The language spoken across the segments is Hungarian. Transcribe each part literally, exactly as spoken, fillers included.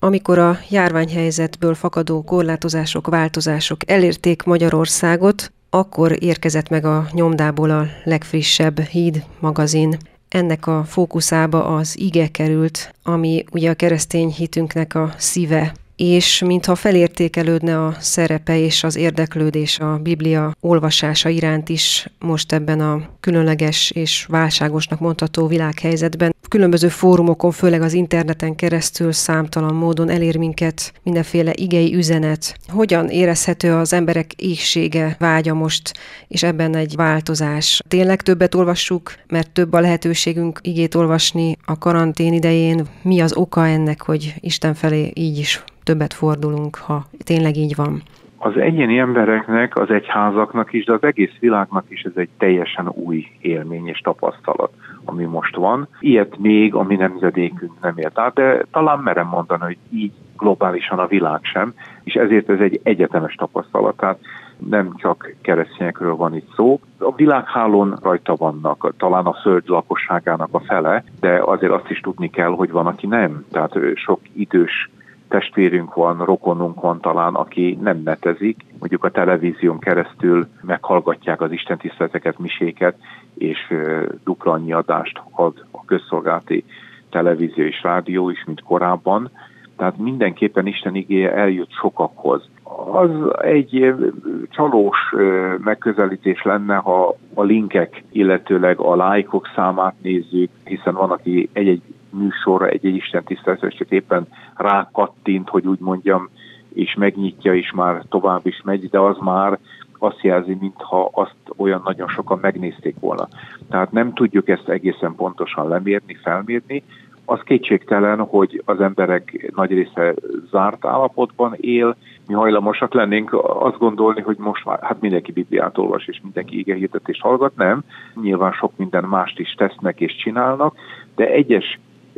amikor a járványhelyzetből fakadó korlátozások, változások elérték Magyarországot, akkor érkezett meg a nyomdából a legfrissebb Híd magazin. Ennek a fókuszába az ige került, ami ugye a keresztény hitünknek a szíve, és mintha felértékelődne a szerepe és az érdeklődés a Biblia olvasása iránt is most ebben a különleges és válságosnak mondható világhelyzetben. Különböző fórumokon, főleg az interneten keresztül számtalan módon elér minket mindenféle igei üzenet. Hogyan érezhető az emberek éhsége, vágya most, és ebben egy változás? Tényleg többet olvassuk, mert több a lehetőségünk igét olvasni a karantén idején? Mi az oka ennek, hogy Isten felé így is többet fordulunk, ha tényleg így van? Az egyéni embereknek, az egyházaknak is, de az egész világnak is ez egy teljesen új élmény és tapasztalat, ami most van. Ilyet még a mi nemzedékünk nem élt át, de talán merem mondani, hogy így globálisan a világ sem, és ezért ez egy egyetemes tapasztalat. Tehát nem csak keresztényekről van itt szó. A világhálón rajta vannak, talán a föld lakosságának a fele, de azért azt is tudni kell, hogy van, aki nem. Tehát sok idős testvérünk van, rokonunk van talán, aki nem netezik, mondjuk a televízión keresztül meghallgatják az istentiszteleteket, miséket, és dupla annyi adást ad a közszolgálati televízió és rádió is, mint korábban. Tehát mindenképpen Isten igéje eljut sokakhoz. Az egy csalós megközelítés lenne, ha a linkek, illetőleg a lájkok számát nézzük, hiszen van, aki egy-egy műsorra, egy-egy istentiszteletre csak éppen rákattint, hogy úgy mondjam, és megnyitja, és már tovább is megy, de az már azt jelzi, mintha azt olyan nagyon sokan megnézték volna. Tehát nem tudjuk ezt egészen pontosan lemérni, felmérni. Az kétségtelen, hogy az emberek nagy része zárt állapotban él. Mi hajlamosak lennénk azt gondolni, hogy most már hát mindenki Bibliát olvas, és mindenki igehirdetést hallgat. Nem. Nyilván sok minden mást is tesznek és csinálnak, de egyes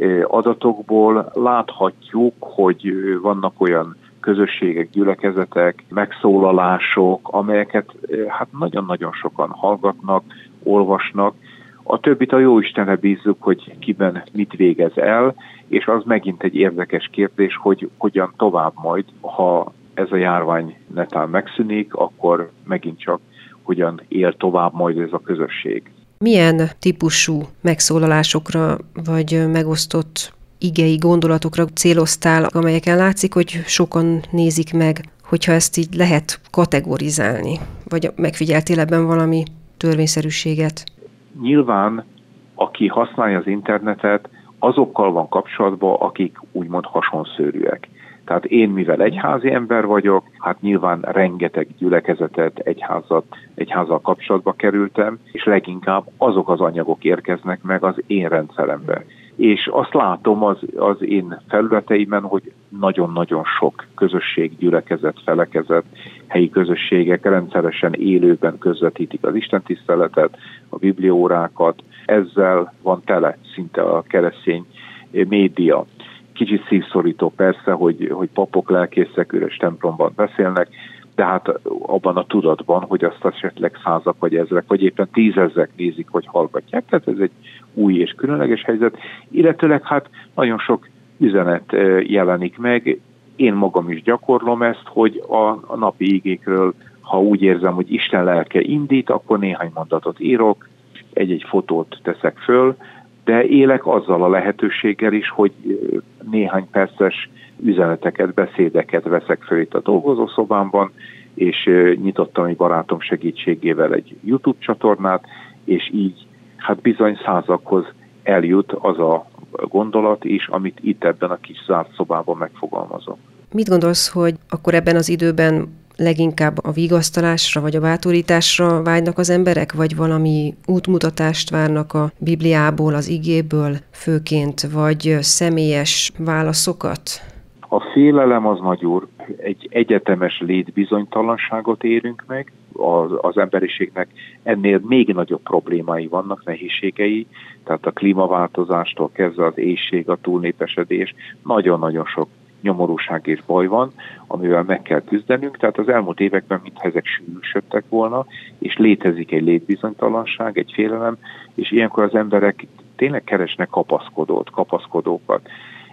adatokból láthatjuk, hogy vannak olyan közösségek, gyülekezetek, megszólalások, amelyeket hát nagyon-nagyon sokan hallgatnak, olvasnak. A többit a Jóistenre bízzuk, hogy kiben mit végez el, és az megint egy érdekes kérdés, hogy hogyan tovább majd, ha ez a járvány netán megszűnik, akkor megint csak hogyan él tovább majd ez a közösség. Milyen típusú megszólalásokra vagy megosztott igei gondolatokra céloztál, amelyeken látszik, hogy sokan nézik meg, hogyha ezt így lehet kategorizálni? Vagy megfigyeltél ebben valami törvényszerűséget? Nyilván, aki használja az internetet, azokkal van kapcsolatban, akik úgymond hasonszőrűek. Tehát én, mivel egyházi ember vagyok, hát nyilván rengeteg gyülekezetet, egyházat, egyházzal kapcsolatba kerültem, és leginkább azok az anyagok érkeznek meg az én rendszerembe. És azt látom az, az én felületeimen, hogy nagyon-nagyon sok közösség, gyülekezet, felekezet, helyi közösségek rendszeresen élőben közvetítik az istentiszteletet, a bibliaórákat. Ezzel van tele szinte a keresztény média. Kicsit szívszorító persze, hogy, hogy papok, lelkészek üres templomban beszélnek, de hát abban a tudatban, hogy azt esetleg százak, vagy ezrek, vagy éppen tízezrek nézik, hogy hallgatják. Tehát ez egy új és különleges helyzet. Illetőleg hát nagyon sok üzenet jelenik meg. Én magam is gyakorlom ezt, hogy a, a napi igékről, ha úgy érzem, hogy Isten lelke indít, akkor néhány mondatot írok, egy-egy fotót teszek föl, de élek azzal a lehetőséggel is, hogy néhány perces üzeneteket, beszédeket veszek föl itt a dolgozószobámban, és nyitottam egy barátom segítségével egy YouTube csatornát, és így hát bizony százakhoz eljut az a gondolat is, amit itt ebben a kis zárt szobában megfogalmazom. Mit gondolsz, hogy akkor ebben az időben leginkább a vigasztalásra vagy a bátorításra vágynak az emberek, vagy valami útmutatást várnak a Bibliából, az igéből főként, vagy személyes válaszokat? A félelem az nagy úr, egy egyetemes létbizonytalanságot érünk meg, az, az emberiségnek ennél még nagyobb problémái vannak, nehézségei, tehát a klímaváltozástól kezdve az éhség, a túlnépesedés, nagyon-nagyon sok nyomorúság és baj van, amivel meg kell küzdenünk, tehát az elmúlt években mintha ezek sűrűsödtek volna, és létezik egy létbizonytalanság, egy félelem, és ilyenkor az emberek tényleg keresnek kapaszkodót, kapaszkodókat.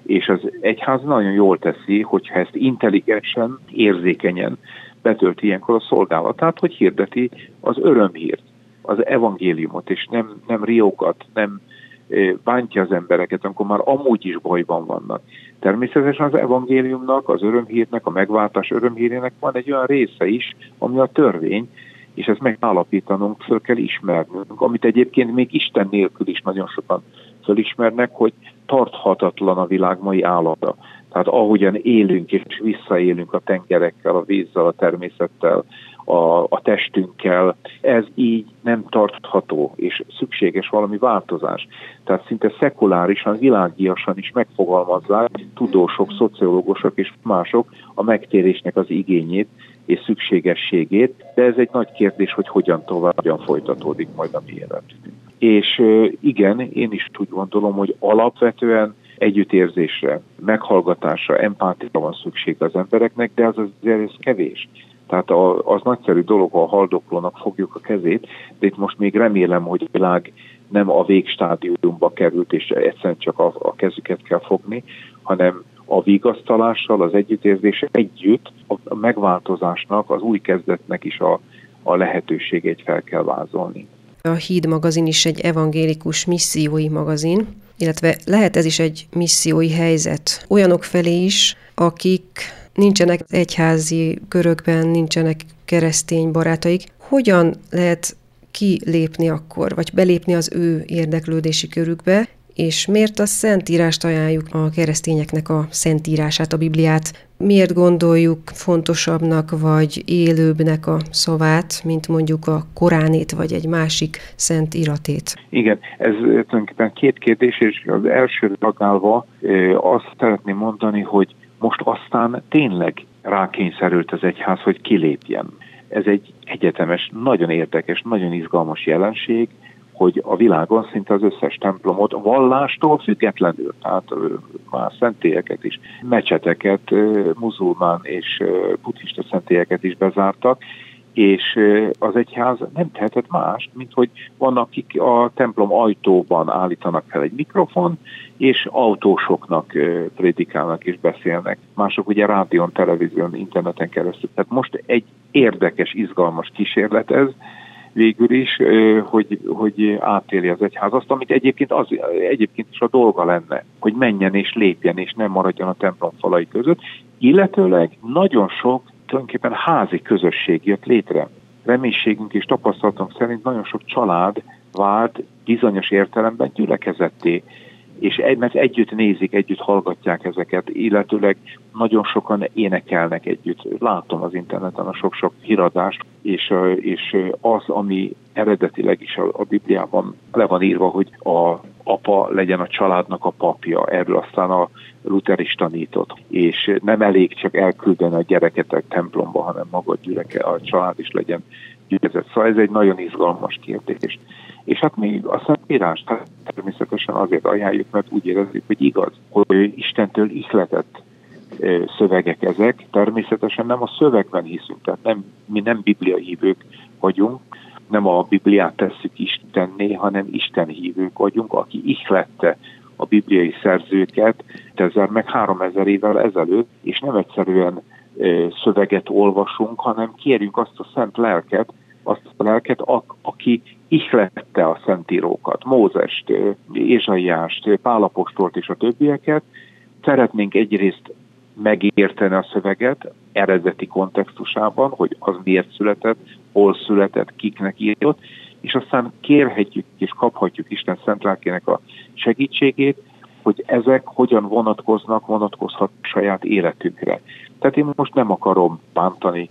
És az egyház nagyon jól teszi, hogyha ezt intelligensen, érzékenyen betölti ilyenkor a szolgálatát, hogy hirdeti az örömhírt, az evangéliumot, és nem, nem riógat, nem bántja az embereket, amikor már amúgy is bajban vannak. Természetesen az evangéliumnak, az örömhírnek, a megváltás örömhírének van egy olyan része is, ami a törvény, és ezt megállapítanunk, föl kell ismernünk, amit egyébként még Isten nélkül is nagyon sokan fölismernek, hogy tarthatatlan a világ mai állata. Tehát ahogyan élünk és visszaélünk a tengerekkel, a vízzel, a természettel, a, a testünkkel, ez így nem tartható, és szükséges valami változás. Tehát szinte szekulárisan, világiasan is megfogalmazzák tudósok, szociológusok és mások a megtérésnek az igényét és szükségességét, de ez egy nagy kérdés, hogy hogyan tovább, hogyan folytatódik majd a mi életünk. És igen, én is úgy gondolom, hogy alapvetően együttérzésre, meghallgatásra, empátiára van szükség az embereknek, de az azért ez kevés. Tehát az nagyszerű dolog, ha a haldoklónak fogjuk a kezét, de itt most még remélem, hogy a világ nem a végstádiumba került, és egyszerűen csak a, a kezüket kell fogni, hanem a vigasztalással, az együttérzéssel együtt a megváltozásnak, az új kezdetnek is a, a lehetőségét fel kell vázolni. A Híd magazin is egy evangélikus missziói magazin, illetve lehet ez is egy missziói helyzet olyanok felé is, akik nincsenek egyházi körökben, nincsenek keresztény barátaik. Hogyan lehet kilépni akkor, vagy belépni az ő érdeklődési körükbe, és miért a Szentírást ajánljuk a keresztényeknek a Szentírását, a Bibliát? Miért gondoljuk fontosabbnak, vagy élőbbnek a szavát, mint mondjuk a Koránét, vagy egy másik szent iratét? Igen, ez tulajdonképpen két kérdés, és az első reagálva azt szeretném mondani, hogy most aztán tényleg rákényszerült az egyház, hogy kilépjen. Ez egy egyetemes, nagyon érdekes, nagyon izgalmas jelenség, hogy a világon szinte az összes templomot vallástól függetlenül, tehát már szentélyeket is, mecseteket, muzulmán és buddhista szentélyeket is bezártak, és az egyház nem tehetett más, mint hogy vannak, akik a templom ajtóban állítanak fel egy mikrofon, és autósoknak prédikálnak és beszélnek. Mások ugye rádión, televízión, interneten keresztül. Tehát most egy érdekes, izgalmas kísérlet ez, végül is, hogy, hogy átéli az egyház azt, amit egyébként, az, egyébként is a dolga lenne, hogy menjen és lépjen, és nem maradjon a templom falai között, illetőleg nagyon sok tulajdonképpen házi közösség jött létre. Reménységünk és tapasztalatunk szerint nagyon sok család vált bizonyos értelemben gyülekezetté, és mert együtt nézik, együtt hallgatják ezeket, illetőleg nagyon sokan énekelnek együtt. Látom az interneten a sok-sok híradást, és, és az, ami eredetileg is a, a Bibliában le van írva, hogy a apa legyen a családnak a papja, erről aztán a Luther is tanított. És nem elég csak elküldeni a gyereket a templomba, hanem maga a, gyüleke, a család is legyen gyülekezet. Szóval ez egy nagyon izgalmas kérdés. És hát mi a Szentírást természetesen azért ajánljuk, mert úgy érezzük, hogy igaz, hogy Istentől ihletett szövegek ezek. Természetesen nem a szövegben hiszünk, tehát nem, mi nem bibliahívők vagyunk, nem a Bibliát tesszük Istenné, hanem Isten hívők vagyunk, aki ihlette a bibliai szerzőket ezer meg háromezer évvel ezelőtt, és nem egyszerűen szöveget olvasunk, hanem kérjük azt a szent lelket, azt a lelket, aki ihlette a szentírókat, Mózest, Ézsaiást, Pál apostolt és a többieket. Szeretnénk egyrészt megérteni a szöveget eredeti kontextusában, hogy az miért született, hol született, kiknek írott, és aztán kérhetjük és kaphatjuk Isten szent lelkének a segítségét, hogy ezek hogyan vonatkoznak, vonatkozhat saját életükre. Tehát én most nem akarom bántani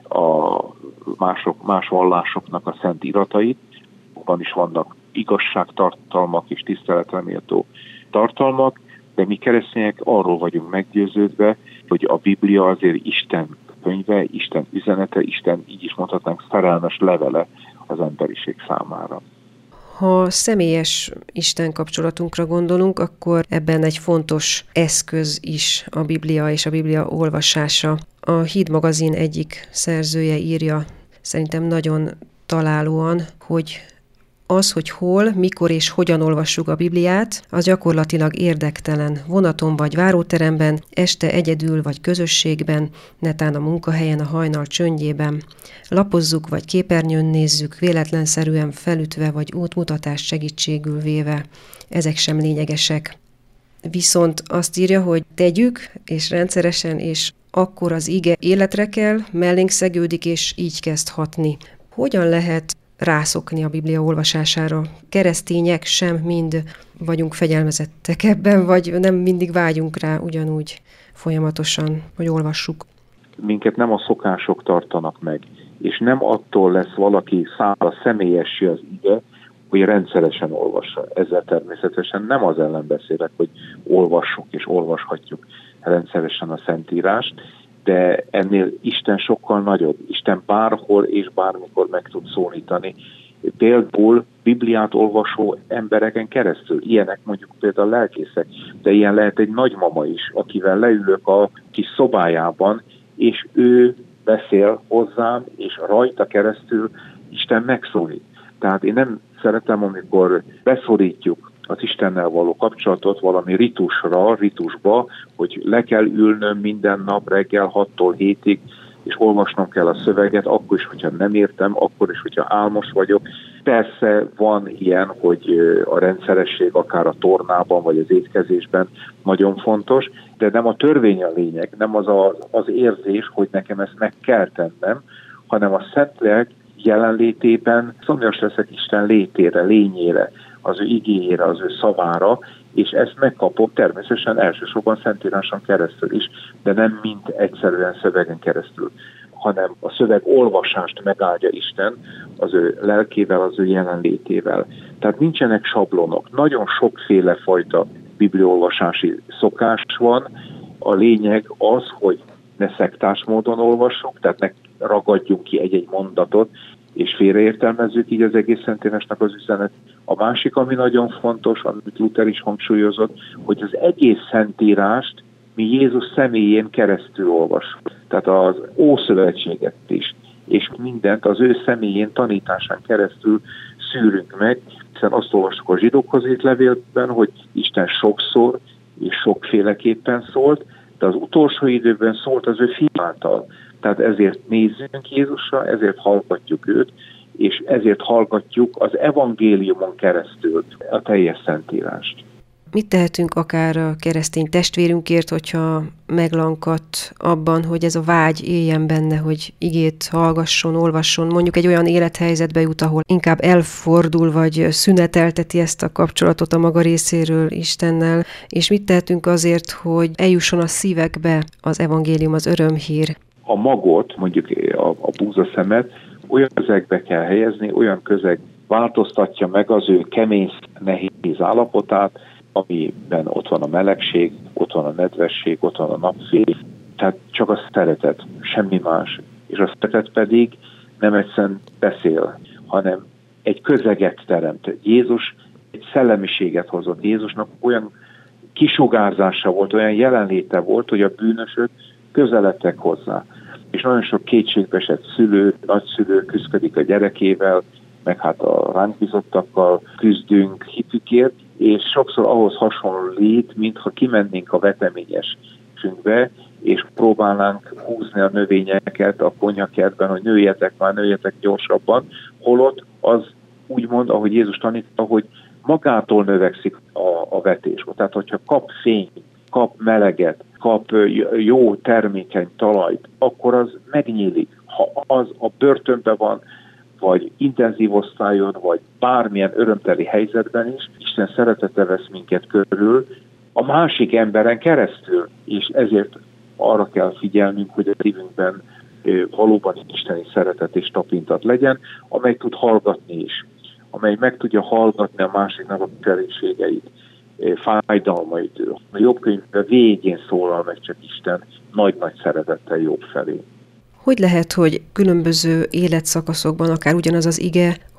a mások, más vallásoknak a szent iratait, abban is vannak igazságtartalmak és tiszteletre méltó tartalmak, de mi keresztények arról vagyunk meggyőződve, hogy a Biblia azért Isten könyve, Isten üzenete, Isten, így is mondhatnánk, szerelmes levele az emberiség számára. Ha személyes Isten kapcsolatunkra gondolunk, akkor ebben egy fontos eszköz is a Biblia és a Biblia olvasása. A Híd magazin egyik szerzője írja, szerintem nagyon találóan, hogy Az, hogy hol, mikor és hogyan olvassuk a Bibliát, az gyakorlatilag érdektelen. Vonaton vagy váróteremben, este egyedül vagy közösségben, netán a munkahelyen a hajnal csöndjében. Lapozzuk vagy képernyőn nézzük, véletlenszerűen felütve vagy útmutatást segítségül véve. Ezek sem lényegesek. Viszont azt írja, hogy tegyük, és rendszeresen, és akkor az ige életre kell, mellénk szegődik, és így kezd hatni. Hogyan lehet rászokni a Biblia olvasására? Keresztények sem mind vagyunk fegyelmezettek ebben, vagy nem mindig vágyunk rá ugyanúgy folyamatosan, hogy olvassuk. Minket nem a szokások tartanak meg, és nem attól lesz valaki számára személyessé az ige, hogy rendszeresen olvassa. Ezzel természetesen nem az ellen beszélek, hogy olvassuk és olvashatjuk rendszeresen a Szentírást, de ennél Isten sokkal nagyobb. Isten bárhol és bármikor meg tud szólítani. Például Bibliát olvasó embereken keresztül. Ilyenek mondjuk például lelkészek, de ilyen lehet egy nagymama is, akivel leülök a kis szobájában, és ő beszél hozzám, és rajta keresztül Isten megszólít. Tehát én nem szeretem, amikor beszorítjuk az Istennel való kapcsolatot valami ritusra, ritusba, hogy le kell ülnöm minden nap reggel hattól hétig, és olvasnom kell a szöveget, akkor is, hogyha nem értem, akkor is, hogyha álmos vagyok. Persze van ilyen, hogy a rendszeresség akár a tornában vagy az étkezésben nagyon fontos, de nem a törvény a lényeg, nem az a, az érzés, hogy nekem ezt meg kell tennem, hanem a Szentlélek jelenlétében szomjas leszek Isten létére, lényére, az ő igéjére, az ő szavára, és ezt megkapom természetesen elsősorban Szentíráson keresztül is, de nem mind egyszerűen szövegen keresztül, hanem a szöveg olvasást megáldja Isten az ő lelkével, az ő jelenlétével. Tehát nincsenek sablonok, nagyon sokféle fajta bibliaolvasási szokás van. A lényeg az, hogy ne szektás módon olvassuk, tehát ne ragadjunk ki egy-egy mondatot, és félreértelmezzük így az egész Szentírásnak az üzenet. A másik, ami nagyon fontos, amit Luther is hangsúlyozott, hogy az egész Szentírást mi Jézus személyén keresztül olvassuk. Tehát az Ószövetséget is, és mindent az ő személyén tanításán keresztül szűrünk meg, hiszen azt olvassuk a zsidókhoz írt levélben, hogy Isten sokszor és sokféleképpen szólt, de az utolsó időben szólt az ő Fia által. Tehát ezért nézzünk Jézusra, ezért hallgatjuk őt, és ezért hallgatjuk az evangéliumon keresztül a teljes Szentírást. Mit tehetünk akár a keresztény testvérünkért, hogyha meglankadt abban, hogy ez a vágy éljen benne, hogy igét hallgasson, olvasson, mondjuk egy olyan élethelyzetbe jut, ahol inkább elfordul, vagy szünetelteti ezt a kapcsolatot a maga részéről Istennel, és mit tehetünk azért, hogy eljusson a szívekbe az evangélium, az örömhír? A magot, mondjuk a, a búzaszemet olyan közegbe kell helyezni, olyan közeg változtatja meg az ő kemény, nehéz állapotát, amiben ott van a melegség, ott van a nedvesség, ott van a napfény, tehát csak a szeretet, semmi más. És a szeretet pedig nem egyszerűen beszél, hanem egy közeget teremt. Jézus egy szellemiséget hozott. Jézusnak olyan kisugárzása volt, olyan jelenléte volt, hogy a bűnösök közeledtek hozzá. És nagyon sok kétségbeesett szülő, nagyszülő küzdik a gyerekével, meg hát a ránk bizottakkal küzdünk hitükért, és sokszor ahhoz hasonlít, mintha kimennénk a veteményesünkbe, és próbálnánk húzni a növényeket a konyakertben, hogy nőjetek már, nőjetek gyorsabban, holott az úgymond, ahogy Jézus tanította, hogy magától növekszik a, a vetés. Tehát, hogyha kap fényt, kap meleget, kap jó termékeny talajt, akkor az megnyílik. Ha az a börtönben van, vagy intenzív osztályon, vagy bármilyen örömteli helyzetben is, Isten szeretete vesz minket körül a másik emberen keresztül, és ezért arra kell figyelnünk, hogy a szívünkben valóban isteni szeretet és tapintat legyen, amely tud hallgatni is, amely meg tudja hallgatni a másiknak a kerékségeit, fájdalmait. A Jobb könyvben végén szólal meg csak Isten nagy-nagy szeretettel Jobb felé. Hogy lehet, hogy különböző életszakaszokban akár ugyanaz az ige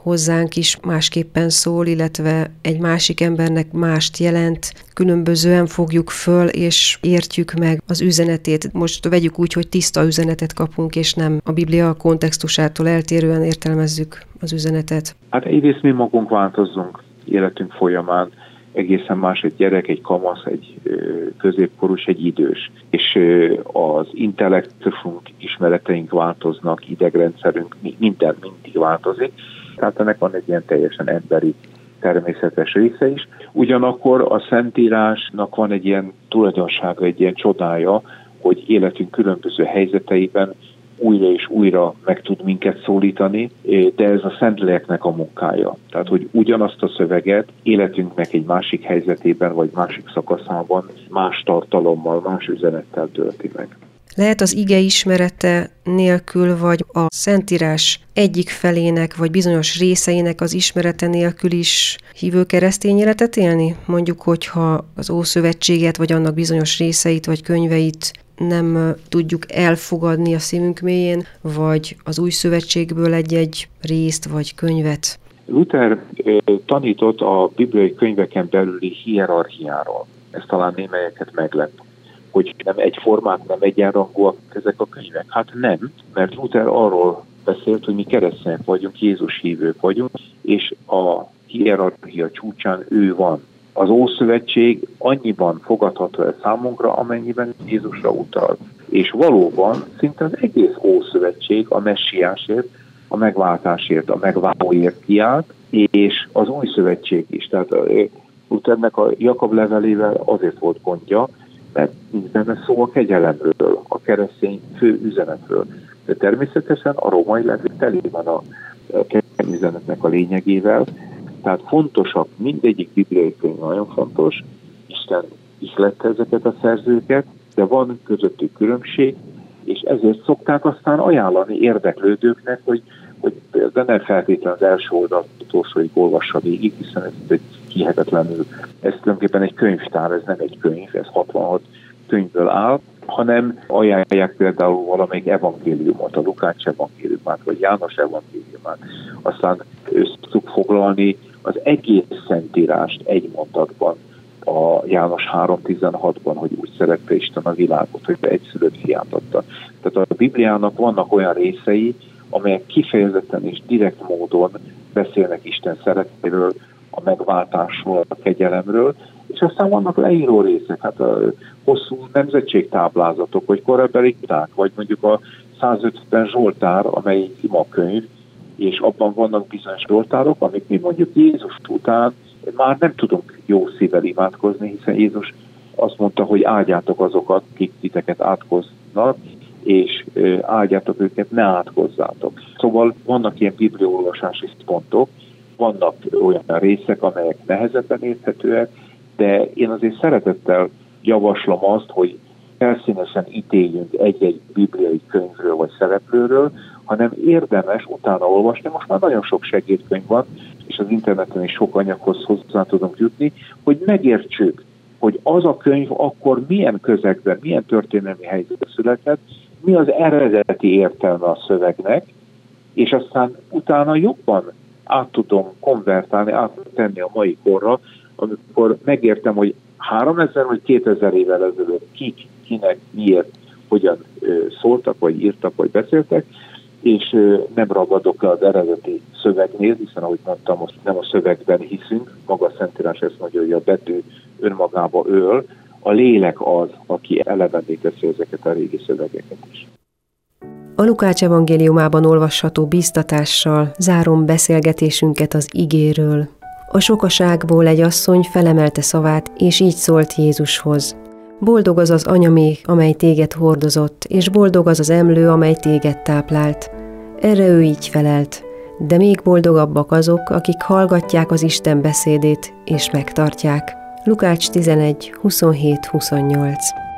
hozzánk is másképpen szól, illetve egy másik embernek mást jelent, különbözően fogjuk föl, és értjük meg az üzenetét. Most vegyük úgy, hogy tiszta üzenetet kapunk, és nem a Biblia kontextusától eltérően értelmezzük az üzenetet. Hát egyrészt mi magunk változzunk életünk folyamán, egészen más egy gyerek, egy kamasz, egy középkorús, egy idős. És az intellektusunk, ismereteink változnak, idegrendszerünk, minden mindig változik. Tehát ennek van egy ilyen teljesen emberi, természetes része is. Ugyanakkor a Szentírásnak van egy ilyen tulajdonsága, egy ilyen csodája, hogy életünk különböző helyzeteiben újra és újra meg tud minket szólítani, de ez a Szentléleknek a munkája. Tehát, hogy ugyanazt a szöveget életünknek egy másik helyzetében, vagy másik szakaszában más tartalommal, más üzenettel tölti meg. Lehet az ige ismerete nélkül, vagy a Szentírás egyik felének, vagy bizonyos részeinek az ismerete nélkül is hívő keresztény életet élni? Mondjuk, hogyha az Ószövetséget, vagy annak bizonyos részeit, vagy könyveit nem tudjuk elfogadni a szívünk mélyén, vagy az Új Szövetségből egy-egy részt, vagy könyvet. Luther tanított a bibliai könyveken belüli hierarchiáról. Ez talán némelyeket meglep, hogy nem egyformák, nem egyenrangúak ezek a könyvek. Hát nem, mert Luther arról beszélt, hogy mi keresztények vagyunk, Jézus hívők vagyunk, és a hierarchia csúcsán ő van. Az Ószövetség annyiban fogadható el számunkra, amennyiben Jézusra utal. És valóban szinte az egész Ószövetség a messiásért, a megváltásért, a megváltóért kiállt, és az Új Szövetség is. Tehát Luthernek a Jakab levelével azért volt gondja, mert nincs benne szó a kegyelemről, a keresztény fő üzenetről. De természetesen a római levél teli van a kegyelem üzenetnek a lényegével. Tehát fontosak, mindegyik bibliai könyv nagyon fontos, Isten ihlette ezeket a szerzőket, de van közöttük különbség, és ezért szokták aztán ajánlani érdeklődőknek, hogy, hogy de nem feltétlenül az első oldalt utolsóig olvassa végig, hiszen ez egy hihetetlenül, ez tulajdonképpen egy könyvtár, ez nem egy könyv, ez hatvanhat könyvből áll, hanem ajánlják például valamelyik evangéliumot, a Lukács evangéliumát, vagy János evangéliumát. Aztán összük foglalni az egész Szentírást egy mondatban, a János három tizenhatban, hogy úgy szerette Isten a világot, hogy egyszülött fiát adta. Tehát a Bibliának vannak olyan részei, amelyek kifejezetten és direkt módon beszélnek Isten szeretéről, a megváltásról, a kegyelemről, és aztán vannak leíró részek, hát a hosszú nemzetségtáblázatok, vagy korabeli iták, vagy mondjuk a százötven Zsoltár, amely imakönyv, és abban vannak bizonyos zsoltárok, amik mi mondjuk Jézus után már nem tudunk jó szívvel imádkozni, hiszen Jézus azt mondta, hogy áldjátok azokat, akik titeket átkoznak, és áldjátok őket, ne átkozzátok. Szóval vannak ilyen bibliaolvasási pontok, vannak olyan részek, amelyek nehezebben érthetőek, de én azért szeretettel javaslom azt, hogy felszínesen ítéljünk egy-egy bibliai könyvről vagy szereplőről, hanem érdemes utána olvasni. Most már nagyon sok segédkönyv van, és az interneten is sok anyaghoz hozzá tudunk jutni, hogy megértsük, hogy az a könyv akkor milyen közegben, milyen történelmi helyzetben született, mi az eredeti értelme a szövegnek, és aztán utána jobban át tudom konvertálni, át tudom tenni a mai korra, amikor megértem, hogy háromezer vagy kétezer évvel ezelőtt kik, kinek, miért, hogyan szóltak, vagy írtak, vagy beszéltek, és nem ragadok le az eredeti szövegnél, hiszen ahogy mondtam, most nem a szövegben hiszünk, maga a Szentírás ezt mondja, hogy a betű önmagába öl, a lélek az, aki elevenné teszi ezeket a régi szövegeket is. A Lukács evangéliumában olvasható bíztatással zárom beszélgetésünket az igéről. A sokaságból egy asszony felemelte szavát, és így szólt Jézushoz. Boldog az az anyaméh, amely téged hordozott, és boldog az az emlő, amely téged táplált. Erre ő így felelt, de még boldogabbak azok, akik hallgatják az Isten beszédét, és megtartják. Lukács tizenegy huszonhét huszonnyolc